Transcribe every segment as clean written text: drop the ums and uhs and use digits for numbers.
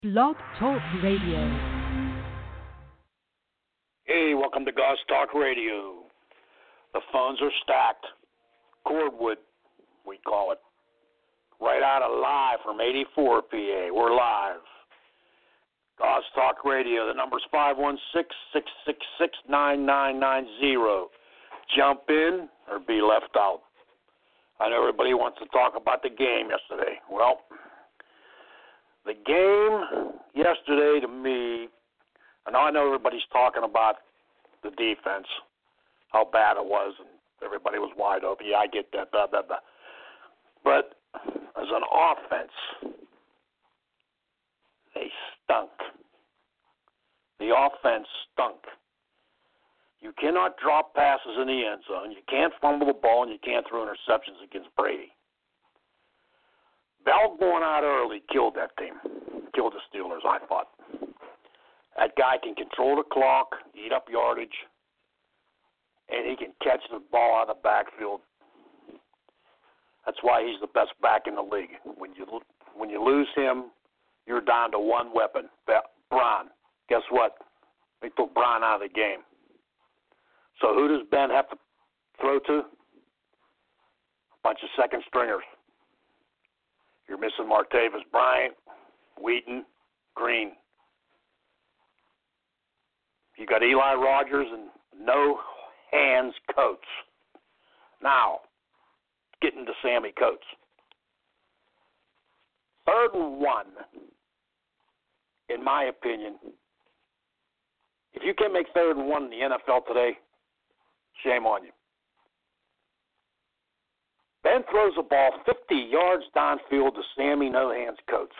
Blog Talk Radio. Hey, welcome to Goss Talk Radio. The phones are stacked. Cordwood, we call it. Right out of live from 84 PA. We're live. Goss Talk Radio. The number's 516-666-9990. Jump in or be left out. I know everybody wants to talk about the game yesterday. Well, the game yesterday to me, and I know everybody's talking about the defense, how bad it was, and everybody was wide open. Yeah, I get that, blah, blah, blah. But as an offense, they stunk. The offense stunk. You cannot drop passes in the end zone. You can't fumble the ball, and you can't throw interceptions against Brady. Bell going out early killed that team. Killed the Steelers, I thought. That guy can control the clock, eat up yardage, and he can catch the ball out of the backfield. That's why he's the best back in the league. When you lose him, you're down to one weapon, Braun. Guess what? They took Braun out of the game. So who does Ben have to throw to? A bunch of second stringers. You're missing Martavis Bryant, Wheaton, Green. You got Eli Rogers and no hands Coates. Now, getting to Sammy Coates. 3rd and 1, in my opinion, if you can't make 3rd and 1 in the NFL today, shame on you. Ben throws the ball 50 yards downfield to Sammy No Hands Coates.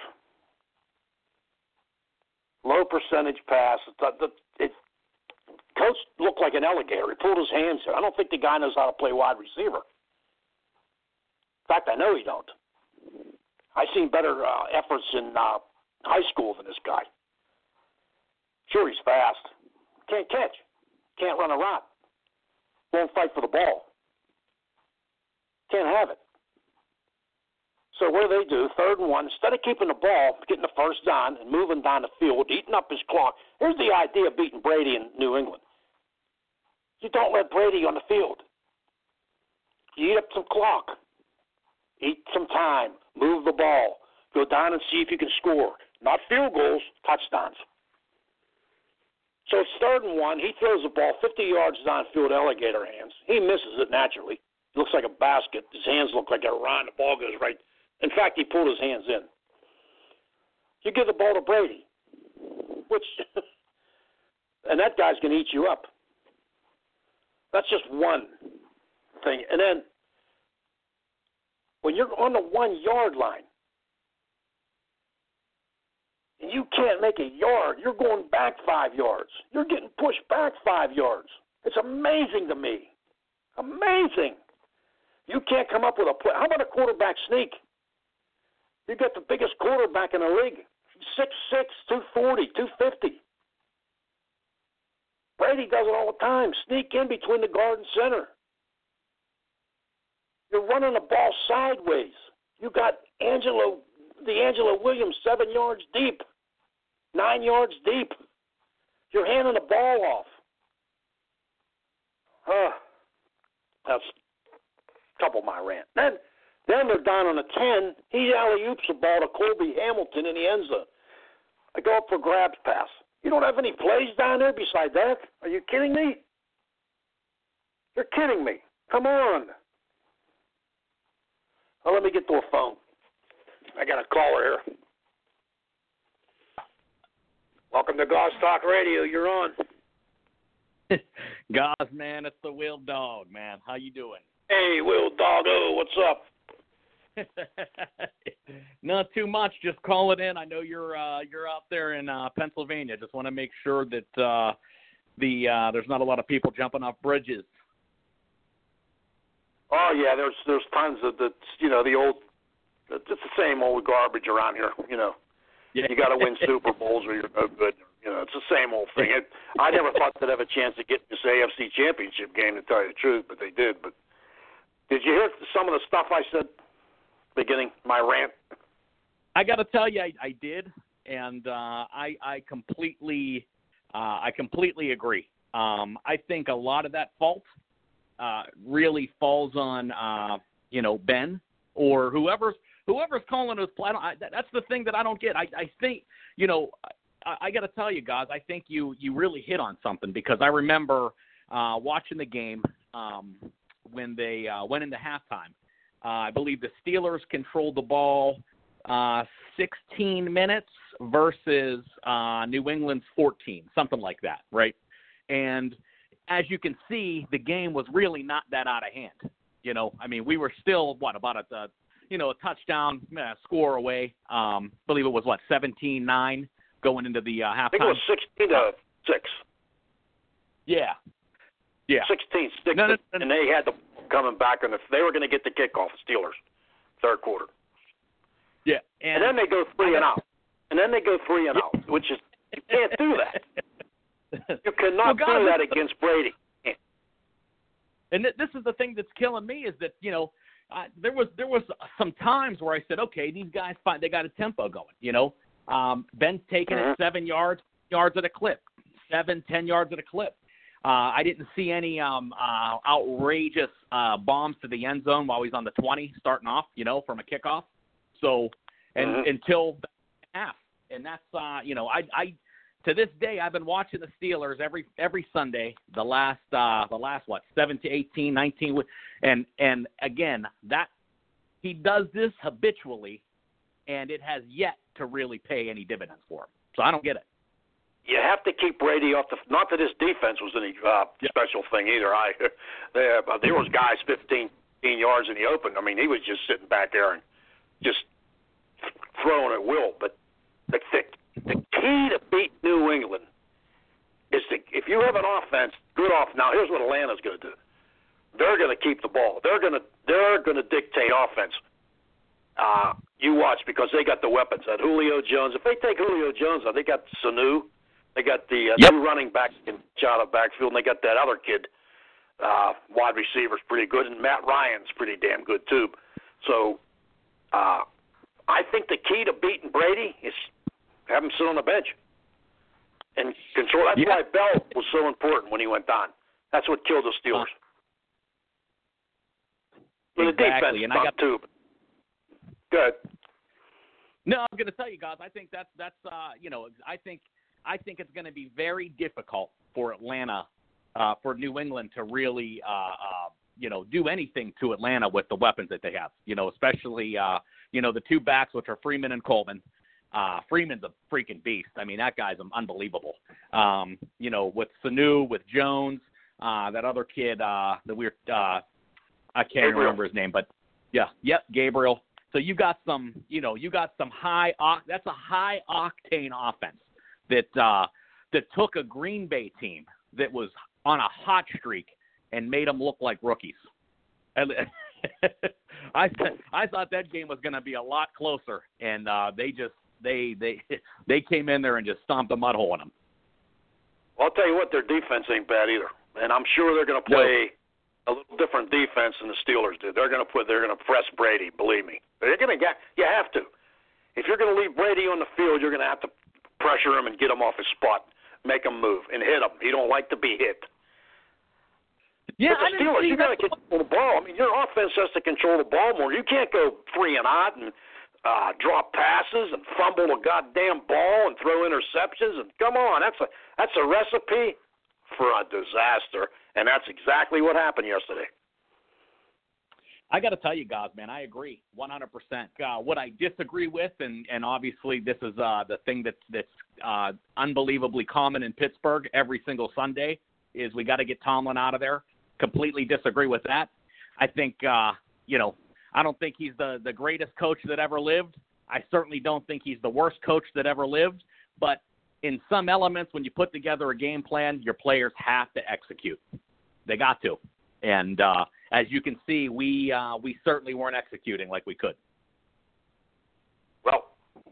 Low percentage pass. Coates looked like an alligator. He pulled his hands there. I don't think the guy knows how to play wide receiver. In fact, I know he don't. I've seen better efforts in high school than this guy. Sure, he's fast. Can't catch. Can't run a route. Won't fight for the ball. Can't have it. So what do? 3rd and 1, instead of keeping the ball, getting the first down and moving down the field, eating up his clock. Here's the idea of beating Brady in New England. You don't let Brady on the field. You eat up some clock. Eat some time. Move the ball. Go down and see if you can score. Not field goals, touchdowns. So it's 3rd and 1. He throws the ball 50 yards downfield, alligator hands. He misses it naturally. It looks like a basket. His hands look like they're around. The ball goes right. In fact, he pulled his hands in. You give the ball to Brady, and that guy's going to eat you up. That's just one thing. And then when you're on the 1 yard line, and you can't make a yard, you're going back 5 yards. You're getting pushed back 5 yards. It's amazing to me. Amazing. You can't come up with a play. How about a quarterback sneak? You got the biggest quarterback in the league. 6'6", 240, 250. Brady does it all the time. Sneak in between the guard and center. You're running the ball sideways. You got D'Angelo Williams 7 yards deep, 9 yards deep. You're handing the ball off. That's a couple of my rant. Then they're down on a 10. He alley-oops the ball to Colby Hamilton in the end zone. I go up for grabs pass. You don't have any plays down there beside that? Are you kidding me? You're kidding me. Come on. Well, let me get to a phone. I got a caller here. Welcome to Goss Talk Radio. You're on. Goss, man, it's the Will Dog, man. How you doing? Hey, Will Doggo, what's up? Not too much. Just call it in. I know you're out there in Pennsylvania. Just want to make sure that there's not a lot of people jumping off bridges. Oh yeah, there's tons of the the old. It's the same old garbage around here. Yeah. You got to win Super Bowls or you're no good. It's the same old thing. I never thought they'd have a chance to get in this AFC Championship game, to tell you the truth, but they did. But did you hear some of the stuff I said beginning my rant? I got to tell you, I did. and I completely agree. I think a lot of that fault really falls on Ben or whoever's calling those plays. That's the thing that I don't get. I think I got to tell you guys, I think you really hit on something, because I remember watching the game when they went into halftime. I believe the Steelers controlled the ball 16 minutes versus New England's 14, something like that, right? And as you can see, the game was really not that out of hand. I mean, we were still, about a touchdown score away. I believe it was, 17-9 going into the halftime. I think it was 16-6. Yeah. 16-6, no. And they had the coming back, and they were going to get the kickoff, the Steelers, third quarter. Yeah. And then they go 3 and out. Which is, you can't do that. You cannot do that against Brady. And this is the thing that's killing me, is that, there was some times where I said, okay, these guys, they got a tempo going, Ben's taking it 7 yards at a clip, 7-10 yards at a clip. I didn't see any outrageous bombs to the end zone while he's on the 20 starting off, from a kickoff. So, until the half. And that's, I to this day, I've been watching the Steelers every Sunday, the last 7 to 18, 19. And again, that he does this habitually, and it has yet to really pay any dividends for him. So I don't get it. You have to keep Brady off not that his defense was any special thing either. There was guys 15 yards in the open. I mean, he was just sitting back there and just throwing at will. But the key to beat New England is if you have an offense, now here's what Atlanta's going to do. They're going to keep the ball. They're going to dictate offense. You watch, because they got the weapons. That Julio Jones. If they take Julio Jones, they got Sanu. They got the two running backs in out of backfield, and they got that other kid, wide receiver's pretty good, and Matt Ryan's pretty damn good too. So I think the key to beating Brady is have him sit on the bench and control. That's why Bell was so important when he went on. That's what killed the Steelers. Exactly. The defense and I got too. Good. No, I'm going to tell you guys. I think that's I think it's going to be very difficult for Atlanta, for New England to really, do anything to Atlanta with the weapons that they have. Especially the two backs, which are Freeman and Coleman. Freeman's a freaking beast. I mean, that guy's unbelievable. With Sanu, with Jones, that other kid, I can't remember his name, but Gabriel. So you got some high. That's a high octane offense that took a Green Bay team that was on a hot streak and made them look like rookies. And I thought that game was going to be a lot closer, and they came in there and just stomped the mud hole in them. Well, I'll tell you what, their defense ain't bad either, and I'm sure they're going to play a little different defense than the Steelers did. They're going to press Brady. Believe me, you have to. If you're going to leave Brady on the field, you're going to have to pressure him and get him off his spot, make him move, and hit him. He don't like to be hit. Yeah, but the Steelers, you got to control the ball. I mean, your offense has to control the ball more. You can't go 3 and out and drop passes and fumble a goddamn ball and throw interceptions. And come on, that's a recipe for a disaster. And that's exactly what happened yesterday. I got to tell you guys, man, I agree 100%. What I disagree with, and obviously this is the thing that's unbelievably common in Pittsburgh every single Sunday, is we got to get Tomlin out of there. Completely disagree with that. I think, I don't think he's the greatest coach that ever lived. I certainly don't think he's the worst coach that ever lived. But in some elements, when you put together a game plan, your players have to execute. They got to. And as you can see, we certainly weren't executing like we could. Well,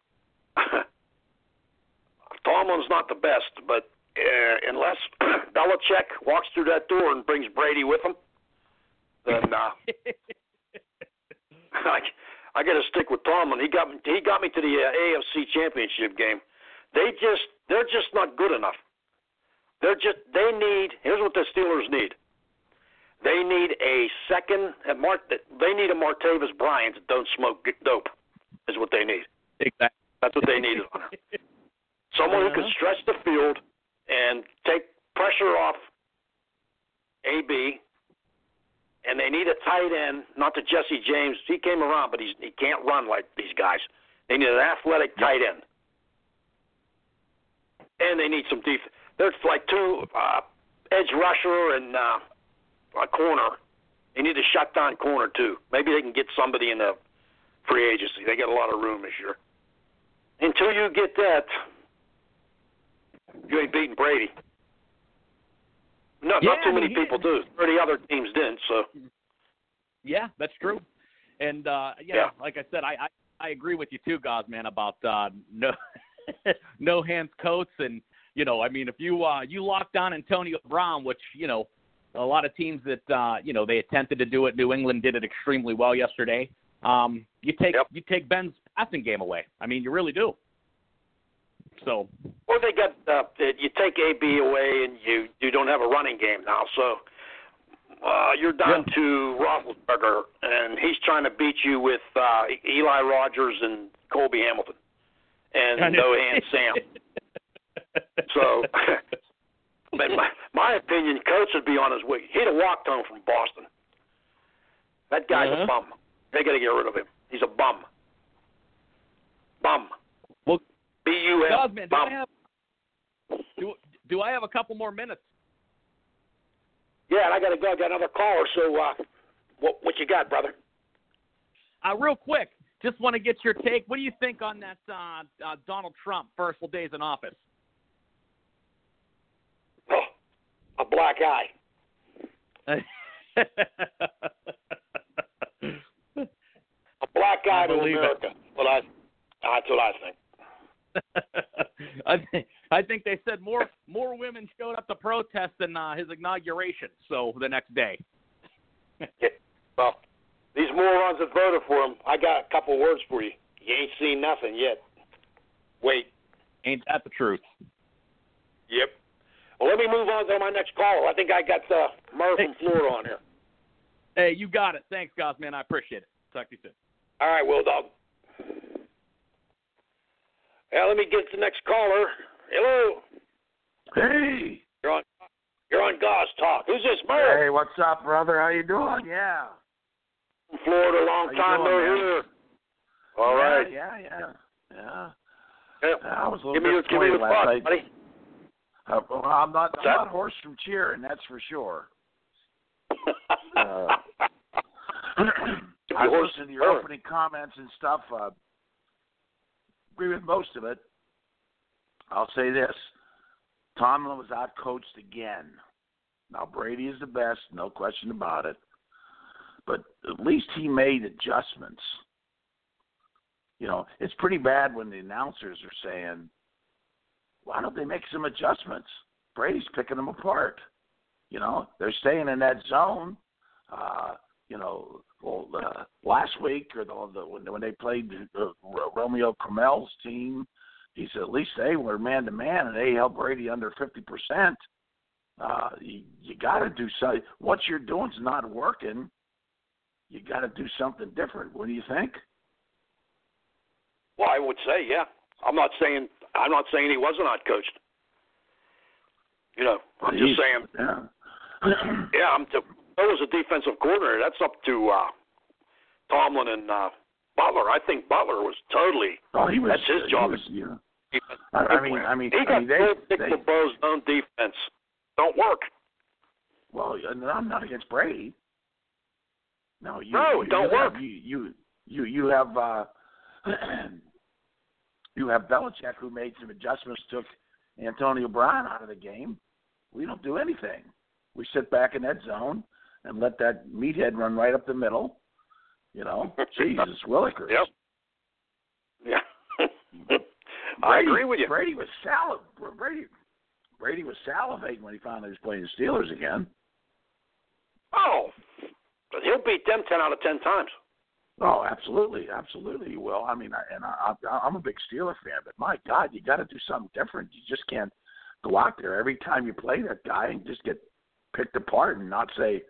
Tomlin's not the best, but unless Belichick walks through that door and brings Brady with him, then I I got to stick with Tomlin. He got me to the AFC Championship game. They're just not good enough. Here's what the Steelers need. They need a Martavis Bryant that don't smoke dope. Is what they need. Exactly. That's what they need. Someone who can stretch the field and take pressure off AB. And they need a tight end, not the Jesse James. He came around, but he can't run like these guys. They need an athletic tight end. And they need some defense. There's like two edge rusher and a corner. They need a shutdown corner, too. Maybe they can get somebody in the free agency. They got a lot of room this year. Until you get that, you ain't beating Brady. Not too many people do. 30 other teams didn't, so. Yeah, that's true. And, like I said, I agree with you too, Goz, man, about no hands coats. And, if you lock down Antonio Brown, which, a lot of teams that, they attempted to do it. New England did it extremely well yesterday. You take Ben's passing game away. I mean, you really do. So. Well, they got you take AB away, and you don't have a running game now. So you're down to Roethlisberger, and he's trying to beat you with Eli Rogers and Colby Hamilton, and no hand Sam. So, in my opinion, Coates would be on his way. He'd have walked home from Boston. That guy's a bum. They got to get rid of him. He's a bum. Bum. Well, B-U-M. Do I have a couple more minutes? Yeah, and I got to go. I got another caller. So, what you got, brother? Real quick, just want to get your take. What do you think on that Donald Trump first full days in office? Oh, a black eye. A black eye to America. That's what I think. I think they said more women showed up to protest than his inauguration. So the next day. Yeah. Well, these morons that voted for him, I got a couple words for you. You ain't seen nothing yet. Wait. Ain't that the truth? Yep. Well, let me move on to my next caller. I think I got Murph from Florida on here. Hey, you got it. Thanks, Goz, man. I appreciate it. Talk to you soon. All right, Will Dog. Yeah, let me get to the next caller. Hello. Hey. You're on Goz Talk. Who's this, Murph? Hey, what's up, brother? How you doing? Yeah. From Florida, long time no hear. All right. Yeah. Yeah. I was a little give me disappointed your last thoughts, night. buddy. I'm not hoarse from cheering, that's for sure. I listened to your opening comments and stuff. Agree with most of it. I'll say this. Tomlin was out-coached again. Now, Brady is the best, no question about it. But at least he made adjustments. It's pretty bad when the announcers are saying, why don't they make some adjustments? Brady's picking them apart. They're staying in that zone. Last week or when they played Romeo Cromwell's team, he said at least they were man-to-man and they held Brady under 50%. You got to do something. What you're doing is not working. You got to do something different. What do you think? Well, I would say, yeah. I'm not saying he wasn't out-coached. I'm just saying. Yeah. There was a defensive coordinator. That's up to Tomlin and Butler. I think Butler was totally. That's his job. He Dick LeBeau's own defense don't work. Well, I'm not against Brady. No, don't work. You have you have Belichick who made some adjustments, took Antonio Brown out of the game. We don't do anything. We sit back in that zone and let that meathead run right up the middle. Jesus Willikers. Yep. Yeah. I agree with you. Brady was salivating when he found he was playing the Steelers again. Oh, but he'll beat them 10 out of 10 times. Oh, absolutely, absolutely, you will. I mean, I'm a big Steeler fan, but my God, you got to do something different. You just can't go out there every time you play that guy and just get picked apart and not say,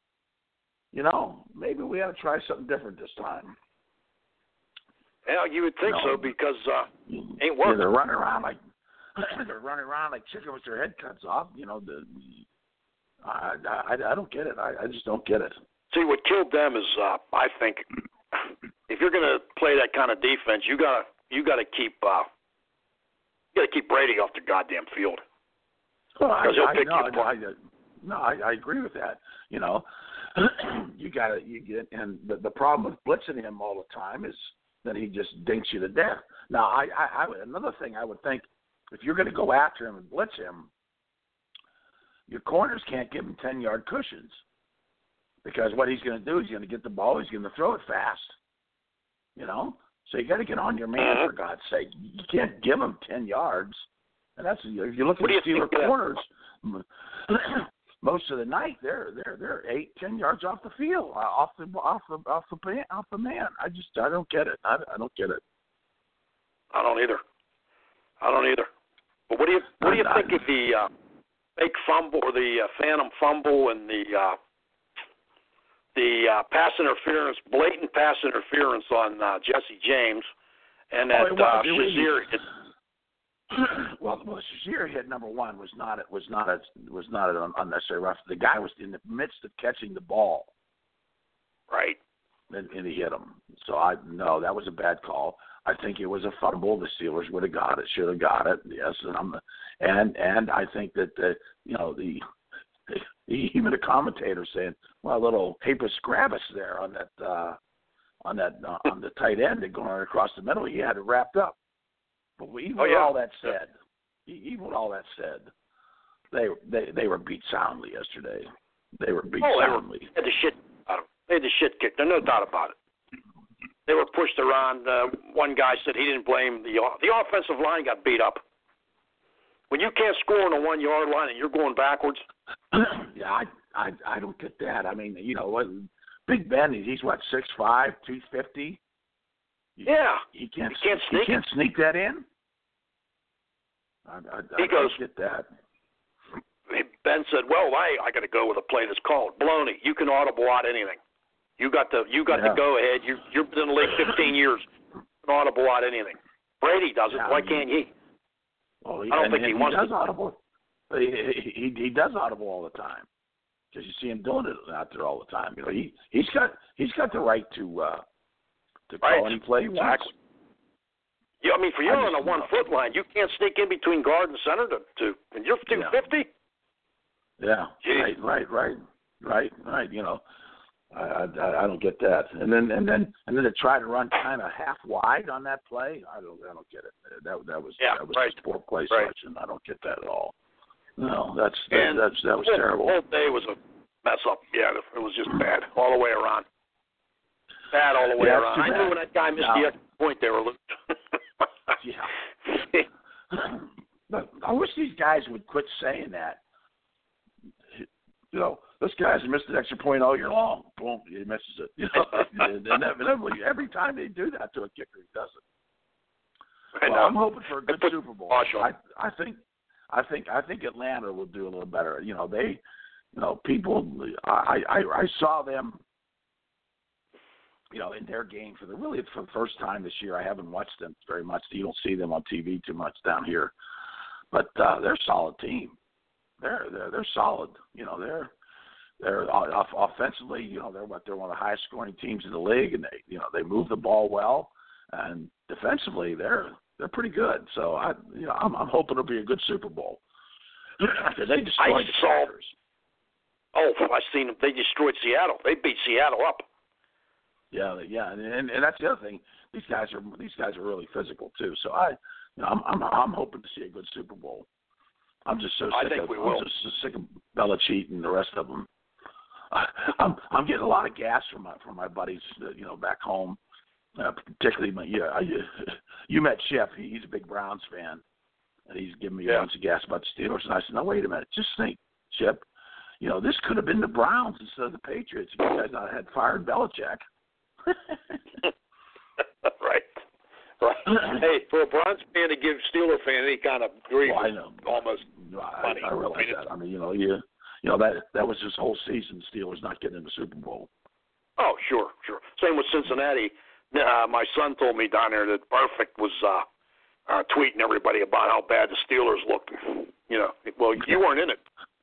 maybe we ought to try something different this time. Yeah, you would think so because ain't working. They're running around like chicken with their head cuts off. I don't get it. I just don't get it. See, what killed them is I think if you're going to play that kind of defense, you got to keep Brady off the goddamn field. Well, I agree with that. You get, and the problem with blitzing him all the time is that he just dinks you to death. Now, another thing I would think, if you're going to go after him and blitz him, your corners can't give him 10-yard cushions, because what he's going to do is he's going to get the ball, he's going to throw it fast. So you got to get on your man, for God's sake. You can't give him 10 yards. And that's, if you look at the Steeler corners, most of the night they're 8-10 yards off the field, off the man. I don't get it. I don't get it. I don't either. But what do you think of the fake fumble or the phantom fumble and the pass interference, blatant pass interference on Jesse James, and that Shazier hit? Well, Shazier hit, number one, was not an unnecessary rough. The guy was in the midst of catching the ball, right, and he hit him. So that was a bad call. I think it was a fumble. The Steelers would have got it, should have got it. Yes, and I think that even the commentator saying, well, a little Papus Gravis there on the tight end and going across the middle, he had it wrapped up. But even with all that said, they were beat soundly yesterday. They were beat soundly. They had the shit out of them. They had the shit kicked. There's no doubt about it. They were pushed around. One guy said he didn't blame the offensive line got beat up. When you can't score on the 1-yard line and you're going backwards. Yeah, I don't get that. I mean, what? Big Ben, he's what, 6'5", 250. Yeah, he can't sneak that in. I don't get that. Ben said, "Well, I got to go with a play that's called. Baloney. You can audible out anything. You got the go ahead. You've been in the league 15 years. You can audible out anything. Brady does it. Why can't he? Well, I don't think he wants to. Audible. He does audible all the time, because you see him doing it out there all the time. He's got the right to call any play. Exactly. Yeah, I mean, for you on a 1-foot line, you can't sneak in between guard and center and you're 250. Yeah. Right. I don't get that. And then to try to run kind of half wide on that play, I don't get it. That was just poor play selection. I don't get that at all. No, that was terrible. The whole day was a mess up. Yeah, it was just bad all the way around. Bad all the way around. I knew when that guy missed the extra point, they were losing. Yeah. But I wish these guys would quit saying that. This guy's missed an extra point all year long. Boom, he misses it. And inevitably, every time they do that to a kicker, he does it. Well, I'm hoping for a good Super Bowl. I think Atlanta will do a little better. I saw them. In their game for the first time this year. I haven't watched them very much. You don't see them on TV too much down here, but they're a solid team. They're solid. They're offensively. They're one of the highest scoring teams in the league, and they move the ball well, and defensively they're pretty good. So I'm hoping it'll be a good Super Bowl. They destroyed the Packers. Oh, I've seen them. They destroyed Seattle. They beat Seattle up. Yeah, and that's the other thing. These guys are really physical too. So I'm hoping to see a good Super Bowl. I'm just so sick of Belichick and the rest of them. I'm getting a lot of gas from my buddies, back home. Particularly you met Chip. He's a big Browns fan, and he's giving me a bunch of gas about the Steelers. And I said, "No, wait a minute. Just think, Chip. This could have been the Browns instead of the Patriots if you guys had fired Belichick." Right. Hey, for a Browns fan to give Steeler fan any kind of grief, I know. almost funny. I realize that. I mean, you know that was his whole season. Steelers not getting in the Super Bowl. Oh, sure. Same with Cincinnati. My son told me down there that Perfect was tweeting everybody about how bad the Steelers looked. You know, well, you weren't in it.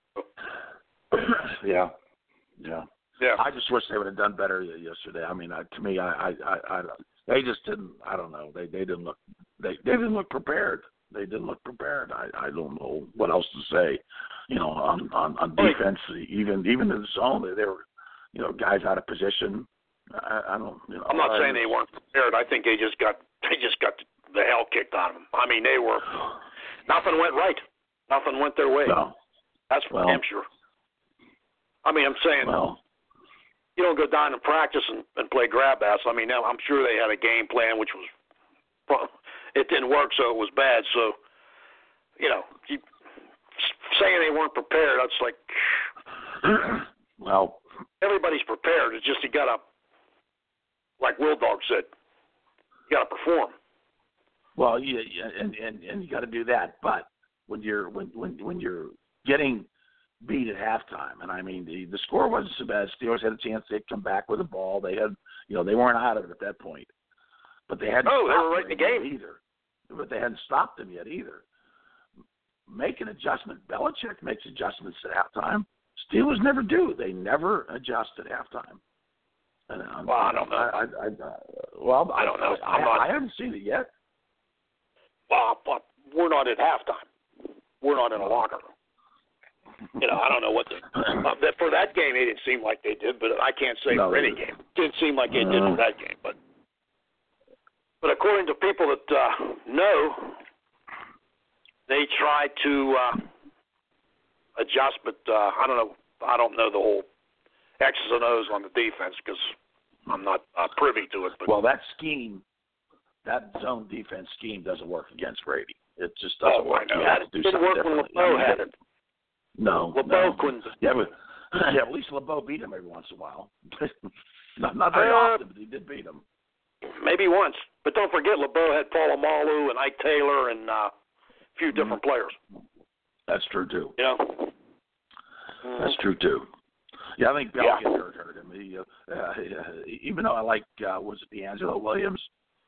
Yeah. Yeah. I just wish they would have done better yesterday. I mean, to me, they just didn't. I don't know. They didn't look. They didn't look prepared. They didn't look prepared. I don't know what else to say. You know, on defense, even in the zone, they were, you know, guys out of position. I don't. You know, I'm not saying they weren't prepared. I think they just got the hell kicked out of them. I mean, nothing went right. Nothing went their way. No. That's for damn sure. I mean, I'm saying. Well, you don't go down and practice and play grab ass. I mean, I'm sure they had a game plan, which was it didn't work, so it was bad. So, you know, saying they weren't prepared, that's like, well, everybody's prepared. It's just you got to, like Will Dog said, you got to perform. Well, yeah, and you got to do that. But when you're getting beat at halftime, and I mean the score wasn't so bad. Steelers had a chance they'd come back with the ball. They had, you know, they weren't out of it at that point, but they hadn't. Oh, they were right in the game either. But they hadn't stopped them yet either. Make an adjustment. Belichick makes adjustments at halftime. Steelers never do. They never adjust at halftime. And, well, I don't know. I don't know. I haven't seen it yet. Well, but we're not at halftime. We're not in a locker room. You know, I don't know what for that game, it didn't seem like they did, but I can't say for any game. It didn't seem like they did for that game. But according to people that know, they tried to adjust, but I don't know. I don't know the whole X's and O's on the defense because I'm not privy to it. But. Well, that scheme, that zone defense scheme doesn't work against Brady. It just doesn't work. I know. It didn't work when LeBeau had it. No, LeBeau couldn't. Yeah, but at least LeBeau beat him every once in a while. not very often, but he did beat him. Maybe once, but don't forget LeBeau had Paul Amalu and Ike Taylor and a few different players. That's true too. You know, that's true too. Yeah, I think Bell hurt him. Even though I like was it D'Angelo Williams?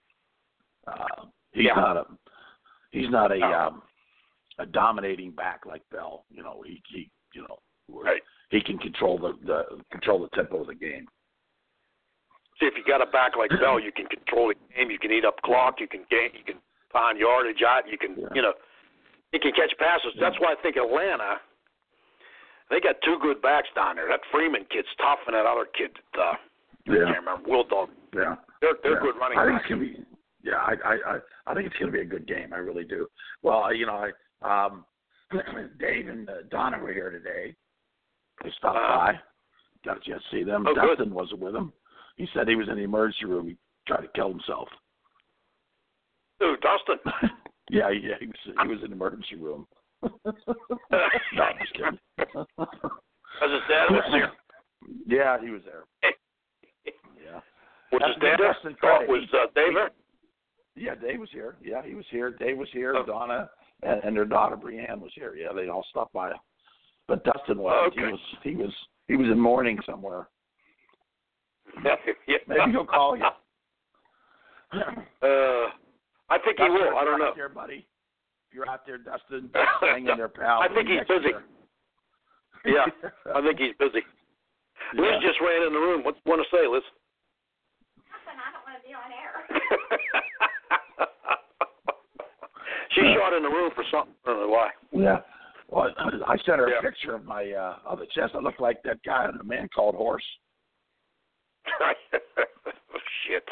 He's not a dominating back like Bell. You know, he right. He can control the tempo of the game. See, if you got a back like Bell, you can control the game. You can eat up clock. You can find yardage out. You can he can catch passes. That's why I think Atlanta. They got two good backs down there. That Freeman kid's tough, and that other kid, I can't remember, Will Dog. Yeah, they're good running backs. I think it's gonna be. Yeah, I think it's gonna be a good game. I really do. Well, you know, Dave and Donna were here today. They stopped by. Got a chance to see them. Oh, Dustin good. wasn't with them. He said he was in the emergency room. He tried to kill himself. Who, Dustin? Yeah, he was in the emergency room. No, I'm just kidding. Was his dad was there? Yeah, he was there. Yeah. Was his dad there? Was Dave there? Yeah, Dave was here. Yeah, he was here. Dave was here. Oh. Donna and their daughter Brianne was here. Yeah, they all stopped by. But Dustin wasn't. Okay. He was in mourning somewhere. Yeah. Maybe he'll call you. I think he will. I don't know. There, buddy. If you're out there, Dustin, hang in there, pal. I think he's busy. Yeah, I think he's busy. Yeah. Liz just ran in the room. What do you want to say, Liz? Nothing. I don't want to be on air. She shot in the room for something. I don't know why. Yeah. Well, I sent her a picture of my other chest. I look like that guy in A Man Called Horse. Shit.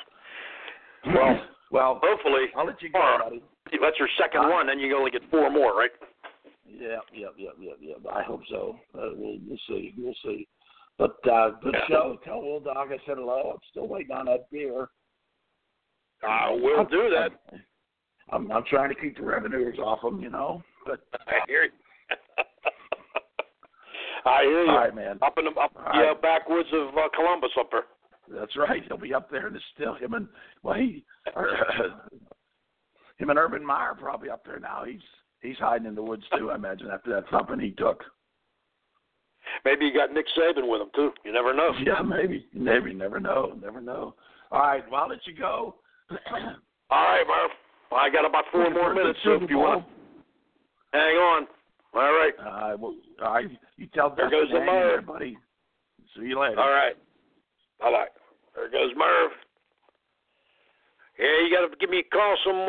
Well, hopefully. I'll let you go, buddy. That's your second one, then you only get 4 more, right? Yeah. I hope so. We'll see. We'll see. But good show. Tell Will Dog I said hello. I'm still waiting on that beer. We'll do that. I'm trying to keep the revenues off them, you know. But I hear you. I hear you. All right, man. Up in the backwoods of Columbus up there. That's right. He'll be up there in the still. Him and Urban Meyer probably up there now. He's hiding in the woods too, I imagine, after that thumping he took. Maybe you got Nick Saban with him too. You never know. Yeah, maybe. Never know. All right, well, I'll let you go. All right, Murph. I got about 4 more minutes, so if you want to hang on. All right. All right. You tell there goes the Merv, buddy. See you later. All right. Bye-bye. There goes Merv. Yeah, you got to give me a call, some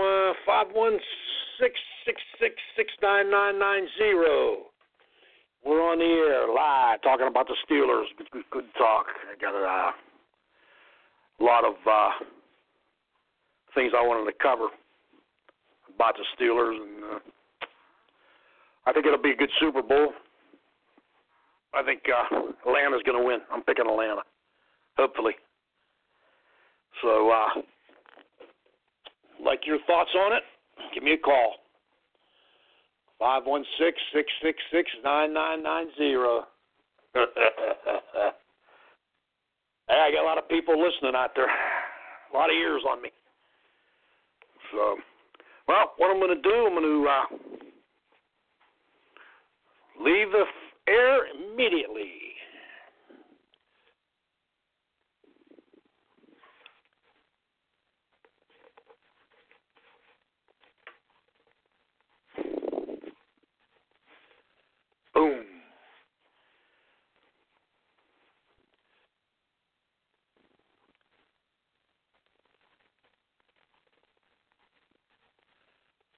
516-666-69990. We're on the air live talking about the Steelers. Good talk. I got a lot of things I wanted to cover about the Steelers, and I think it'll be a good Super Bowl. I think Atlanta's going to win. I'm picking Atlanta, hopefully. So, like your thoughts on it, give me a call. 516-666-9990. Hey, I got a lot of people listening out there. A lot of ears on me. So, well, what I'm going to do, I'm going to leave the air immediately.